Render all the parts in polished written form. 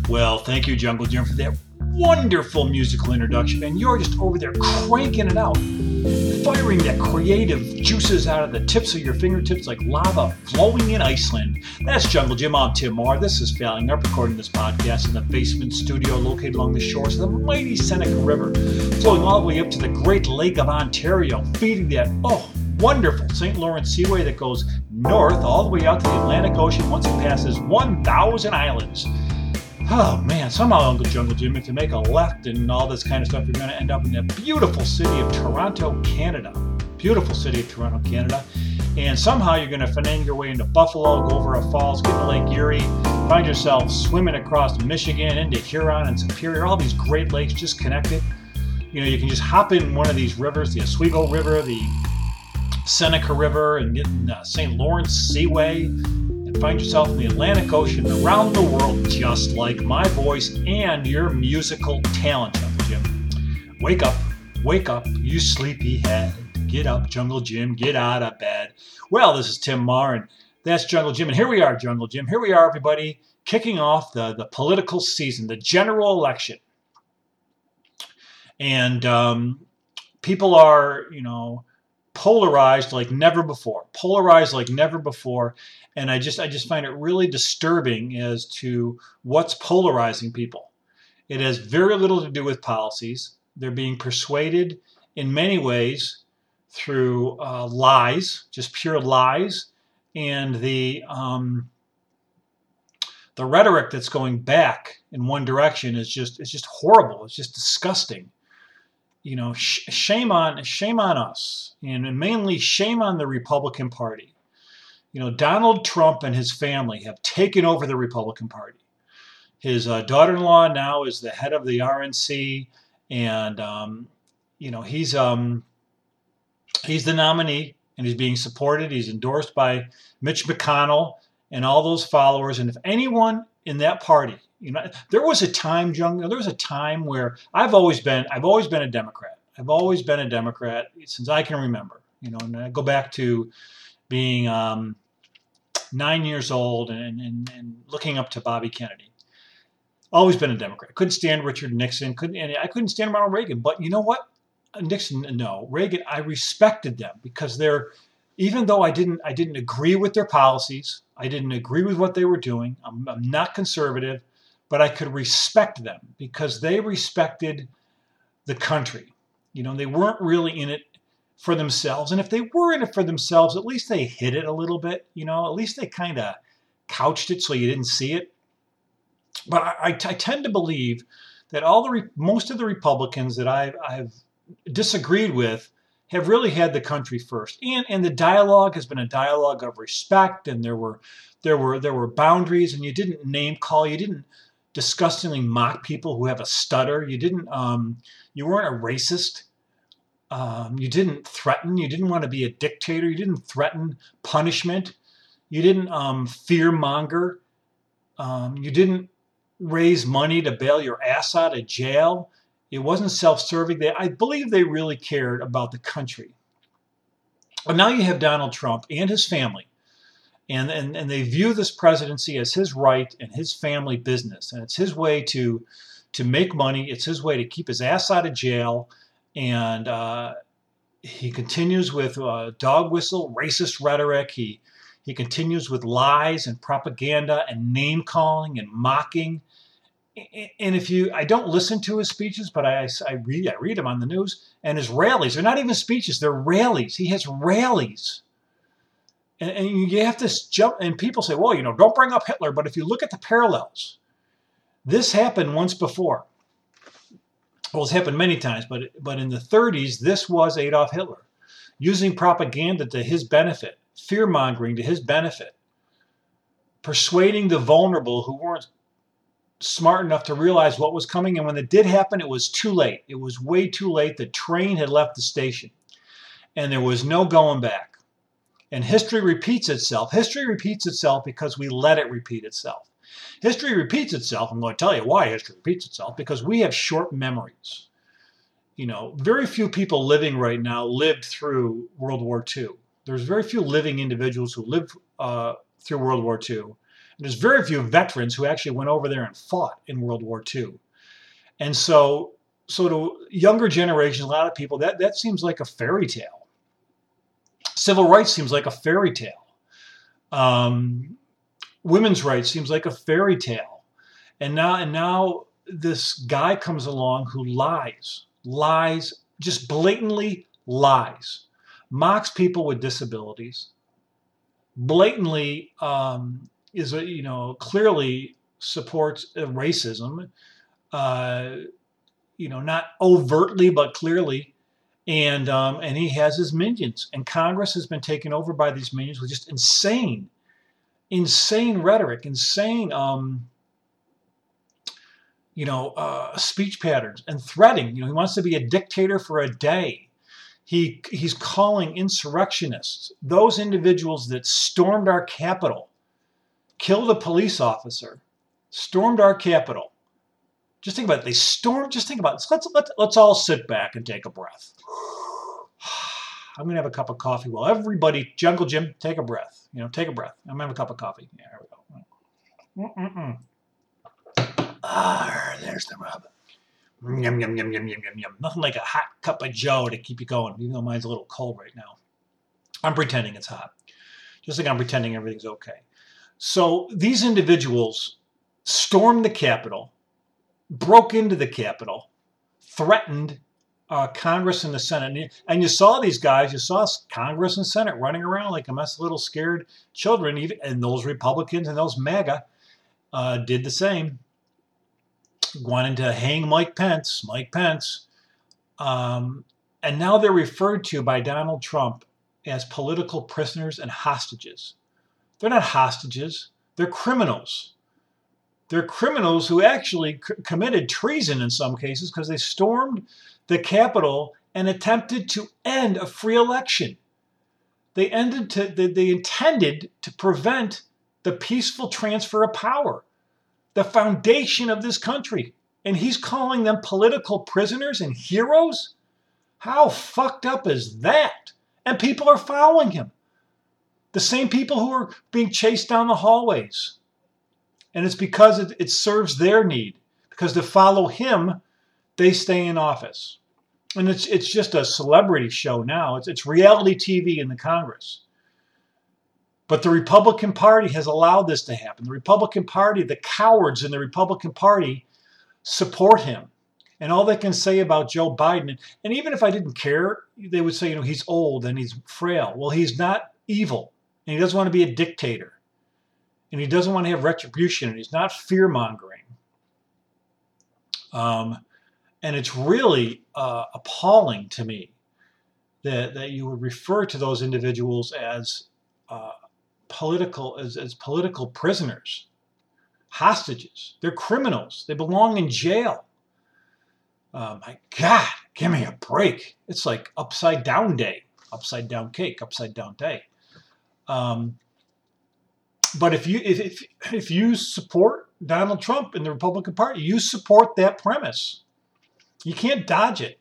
Well, thank you, Jungle Jim, for that wonderful musical introduction, man. You're just over there cranking it out, firing that creative juices out of the tips of your fingertips like lava flowing in Iceland. That's Jungle Jim. I'm Tim Marr. This is Failing Up, recording this podcast in the basement studio located along the shores of the mighty Seneca River, flowing all the way up to the Great Lake of Ontario, feeding that, wonderful St. Lawrence Seaway that goes north all the way out to the Atlantic Ocean once it passes 1,000 islands. Oh man, somehow, Uncle Jungle Jim, if you make a left and all this kind of stuff, you're going to end up in the beautiful city of Toronto, Canada. Beautiful city of Toronto, Canada. And somehow you're going to finagle your way into Buffalo, go over a falls, get to Lake Erie, find yourself swimming across Michigan, into Huron and Superior, all these great lakes just connected. You know, you can just hop in one of these rivers, the Oswego River, the Seneca River, and get in the St. Lawrence Seaway, and find yourself in the Atlantic Ocean, around the world, just like my voice and your musical talent, Jungle Jim. Wake up, you sleepyhead. Get up, Jungle Jim, get out of bed. Well, this is Tim Marr, and that's Jungle Jim, and here we are, Jungle Jim. Here we are, everybody, kicking off the political season, the general election. And people are, polarized like never before. And I just find it really disturbing as to what's polarizing people. It has very little to do with policies. They're being persuaded in many ways through lies, just pure lies, and the rhetoric that's going back in one direction is just horrible. It's just disgusting. Shame on us, and mainly shame on the Republican Party. Donald Trump and his family have taken over the Republican Party. His daughter-in-law now is the head of the RNC, and he's the nominee, and he's being supported. He's endorsed by Mitch McConnell and all those followers. And if anyone in that party, there was a time, where I've always been a Democrat. I've always been a Democrat since I can remember. And I go back to being 9 years old and looking up to Bobby Kennedy. Always been a Democrat. Couldn't stand Richard Nixon. I couldn't stand Ronald Reagan. But you know what? Reagan. I respected them because even though I didn't agree with their policies, I didn't agree with what they were doing. I'm not conservative. But I could respect them because they respected the country. They weren't really in it for themselves. And if they were in it for themselves, at least they hid it a little bit. At least they kind of couched it so you didn't see it. But I tend to believe that most of the Republicans that I've disagreed with have really had the country first. And the dialogue has been a dialogue of respect, and there were boundaries, and you didn't name call, you didn't disgustingly mock people who have a stutter. You weren't a racist. You didn't threaten. You didn't want to be a dictator. You didn't threaten punishment. You didn't fear monger. You didn't raise money to bail your ass out of jail. It wasn't self-serving. I believe they really cared about the country. But now you have Donald Trump and his family. And they view this presidency as his right and his family business. And it's his way to make money. It's his way to keep his ass out of jail. And he continues with dog whistle, racist rhetoric. He continues with lies and propaganda and name-calling and mocking. And I don't listen to his speeches, but I read them on the news. And his rallies, they're not even speeches, they're rallies. He has rallies. And you have to jump, and people say, well, don't bring up Hitler. But if you look at the parallels, this happened once before. Well, it's happened many times, but in the 30s, this was Adolf Hitler, using propaganda to his benefit, fear-mongering to his benefit, persuading the vulnerable who weren't smart enough to realize what was coming. And when it did happen, it was too late. It was way too late. The train had left the station, and there was no going back. And history repeats itself. History repeats itself because we let it repeat itself. History repeats itself. I'm going to tell you why history repeats itself. Because we have short memories. Very few people living right now lived through World War II. There's very few living individuals who lived through World War II. There's very few veterans who actually went over there and fought in World War II. And so to younger generations, a lot of people, that seems like a fairy tale. Civil rights seems like a fairy tale. Women's rights seems like a fairy tale. And now this guy comes along who lies, just blatantly lies, mocks people with disabilities, blatantly clearly supports racism, not overtly but clearly, and he has his minions, and Congress has been taken over by these minions with just insane rhetoric, insane speech patterns and threatening. He wants to be a dictator for a day. He's calling insurrectionists, those individuals that stormed our Capitol, killed a police officer, stormed our Capitol. Just think about it. They stormed. Just think about it. Let's all sit back and take a breath. I'm gonna have a cup of coffee. Well, everybody, Jungle Jim, take a breath. Take a breath. I'm gonna have a cup of coffee. Yeah, here we go. There's the rub. Yum, yum, yum, yum, yum, yum, yum. Nothing like a hot cup of joe to keep you going, even though mine's a little cold right now. I'm pretending it's hot. Just like I'm pretending everything's okay. So these individuals stormed the Capitol, broke into the Capitol, threatened Congress and the Senate. And you saw these guys, you saw Congress and Senate running around like a mess of little scared children, and those Republicans and those MAGA did the same. Wanted to hang Mike Pence. And now they're referred to by Donald Trump as political prisoners and hostages. They're not hostages. They're criminals. They're criminals who actually committed treason in some cases because they stormed the Capitol and attempted to end a free election. They intended to prevent the peaceful transfer of power, the foundation of this country. And he's calling them political prisoners and heroes? How fucked up is that? And people are following him. The same people who are being chased down the hallways. And it's because it serves their need. Because to follow him, they stay in office. And it's just a celebrity show now. It's reality TV in the Congress. But the Republican Party has allowed this to happen. The Republican Party, the cowards in the Republican Party support him. And all they can say about Joe Biden, and even if I didn't care, they would say, he's old and he's frail. Well, he's not evil. And he doesn't want to be a dictator. And he doesn't want to have retribution. And he's not fear-mongering. And it's really appalling to me that you would refer to those individuals as political prisoners, hostages. They're criminals. They belong in jail. My God, give me a break. It's like upside down day, upside down cake, upside down day. But if you support Donald Trump and the Republican Party, you support that premise. You can't dodge it.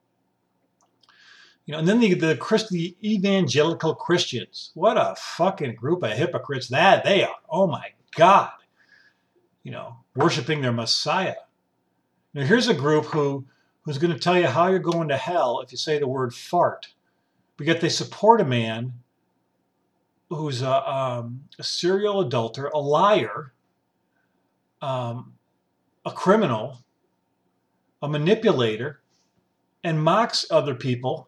And then the evangelical Christians. What a fucking group of hypocrites that they are. Oh my God. Worshiping their Messiah. Now here's a group who's going to tell you how you're going to hell if you say the word fart. But yet they support a man who's a serial adulterer, a liar, a criminal, a manipulator, and mocks other people.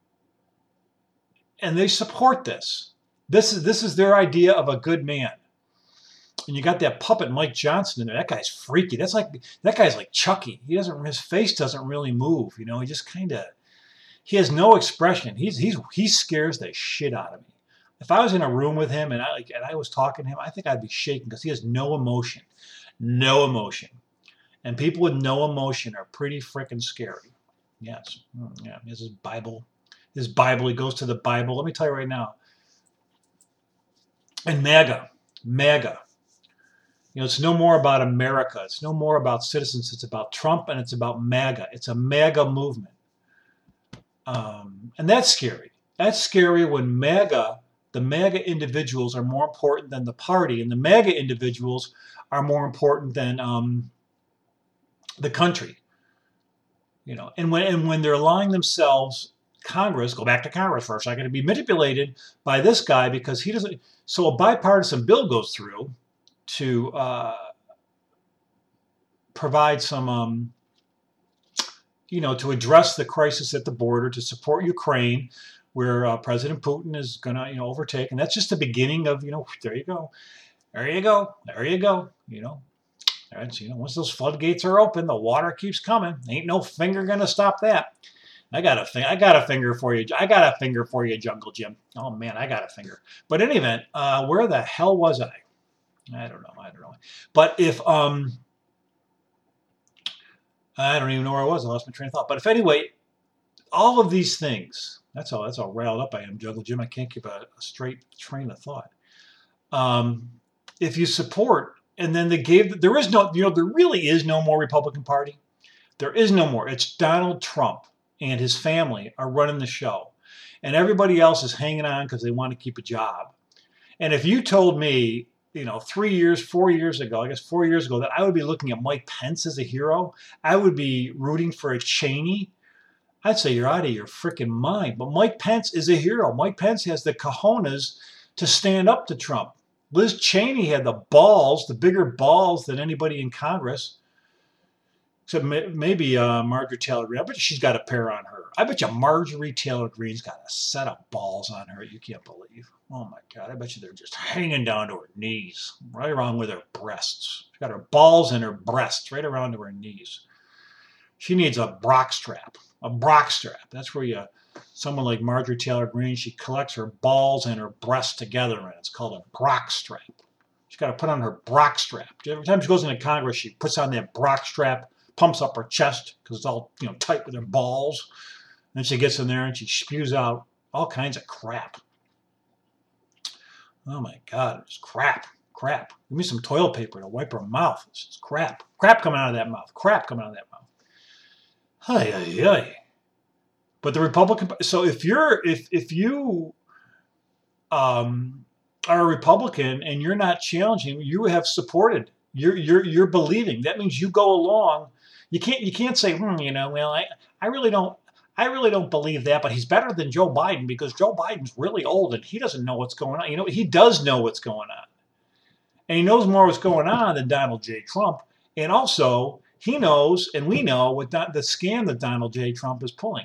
And they support this. This is their idea of a good man. And you got that puppet Mike Johnson in there. That guy's freaky. That guy's like Chucky. His face doesn't really move. He just he has no expression. He scares the shit out of me. If I was in a room with him and I was talking to him, I think I'd be shaking because he has no emotion. No emotion. And people with no emotion are pretty freaking scary. Yes. Yeah. He has his Bible. He goes to the Bible. Let me tell you right now. And MAGA. It's no more about America. It's no more about citizens. It's about Trump and it's about MAGA. It's a MAGA movement. And that's scary. That's scary when MAGA the MAGA individuals are more important than the party, and the MAGA individuals are more important than the country. And when they're allowing themselves, Congress, go back to Congress for a second, to be manipulated by this guy because he doesn't. So a bipartisan bill goes through to provide some, to address the crisis at the border, to support Ukraine, where President Putin is going to, overtake. And that's just the beginning of, there you go. That's, once those floodgates are open, the water keeps coming. Ain't no finger going to stop that. I got a finger for you. I got a finger for you, Jungle Jim. Oh, man, I got a finger. But in any event, where the hell was I? I don't know. But if, I don't even know where I was. I lost my train of thought. But if anyway, all of these things, that's how riled up I am, Jungle Jim. I can't keep a straight train of thought. If you support, and then there really is no more Republican Party. There is no more. It's Donald Trump and his family are running the show. And everybody else is hanging on because they want to keep a job. And if you told me, 4 years ago, that I would be looking at Mike Pence as a hero, I would be rooting for a Cheney, I'd say you're out of your freaking mind. But Mike Pence is a hero. Mike Pence has the cojones to stand up to Trump. Liz Cheney had the balls, the bigger balls than anybody in Congress. Except maybe Marjorie Taylor Greene. I bet she's got a pair on her. I bet you Marjorie Taylor Greene's got a set of balls on her you can't believe. Oh, my God. I bet you they're just hanging down to her knees, right around with her breasts. She's got her balls and her breasts right around to her knees. She needs a Brock strap. A Brock strap. That's where someone like Marjorie Taylor Greene, she collects her balls and her breasts together, and it's called a Brock strap. She's got to put on her Brock strap. Every time she goes into Congress, she puts on that Brock strap, pumps up her chest because it's all tight with her balls. And then she gets in there and she spews out all kinds of crap. Oh my God, it's crap. Give me some toilet paper to wipe her mouth. This is crap. Crap coming out of that mouth. Ay. But the Republican. So if you are a Republican and you're not challenging, you have supported. You're believing. That means you go along. You can't say, I really don't believe that, but he's better than Joe Biden because Joe Biden's really old and he doesn't know what's going on. He does know what's going on. And he knows more what's going on than Donald J. Trump. And also, he knows, and we know, what the scam that Donald J. Trump is pulling.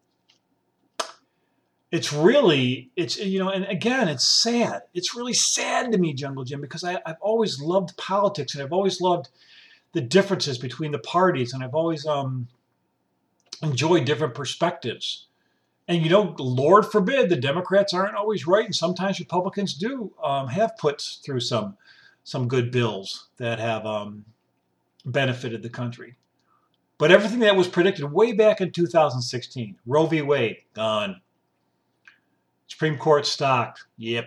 And again, it's sad. It's really sad to me, Jungle Jim, because I've always loved politics and I've always loved the differences between the parties, and I've always enjoyed different perspectives. And Lord forbid the Democrats aren't always right, and sometimes Republicans do have put through some good bills that have benefited the country. But everything that was predicted way back in 2016, Roe v. Wade, gone. Supreme Court stocked, yep.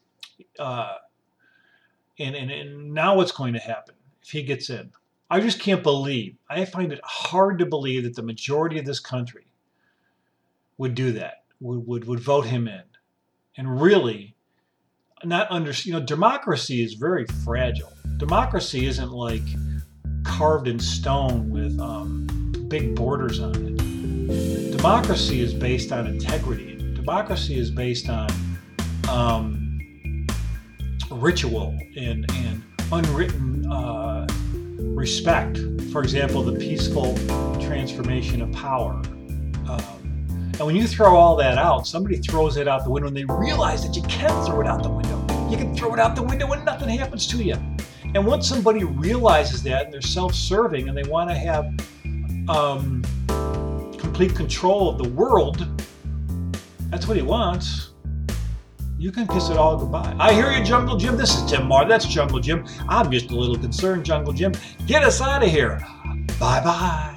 And now what's going to happen if he gets in? I just can't believe. I find it hard to believe that the majority of this country would do that, would vote him in. And really not understand. Democracy is very fragile. Democracy isn't like carved in stone with big borders on it. Democracy is based on integrity. Democracy is based on ritual and unwritten respect. For example, the peaceful transformation of power. And when you throw all that out, somebody throws it out the window and they realize that you can throw it out the window. You can throw it out the window and nothing happens to you. And once somebody realizes that and they're self-serving and they want to have complete control of the world, that's what he wants. You can kiss it all goodbye. I hear you, Jungle Jim. This is Tim Marr. That's Jungle Jim. I'm just a little concerned, Jungle Jim. Get us out of here. Bye-bye.